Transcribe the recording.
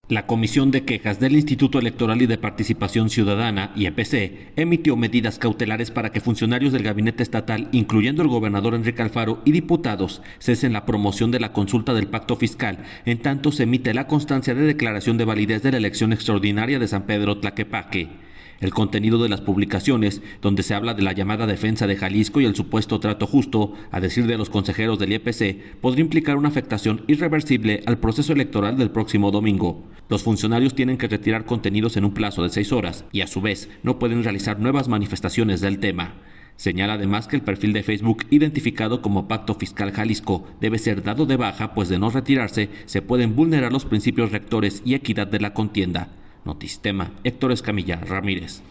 La Comisión de Quejas del Instituto Electoral y de Participación Ciudadana, IEPC, emitió medidas cautelares para que funcionarios del gabinete estatal, incluyendo el gobernador Enrique Alfaro, y diputados, cesen la promoción de la consulta del pacto fiscal, en tanto se emite la constancia de declaración de validez de la elección extraordinaria de San Pedro Tlaquepaque. El contenido de las publicaciones, donde se habla de la llamada defensa de Jalisco y el supuesto trato justo, a decir de los consejeros del IEPC, podría implicar una afectación irreversible al proceso electoral del próximo domingo. Los funcionarios tienen que retirar contenidos en un plazo de 6 horas y, a su vez, no pueden realizar nuevas manifestaciones del tema. Señala además que el perfil de Facebook identificado como Pacto Fiscal Jalisco debe ser dado de baja, pues de no retirarse se pueden vulnerar los principios rectores y equidad de la contienda. Notistema, Héctor Escamilla Ramírez.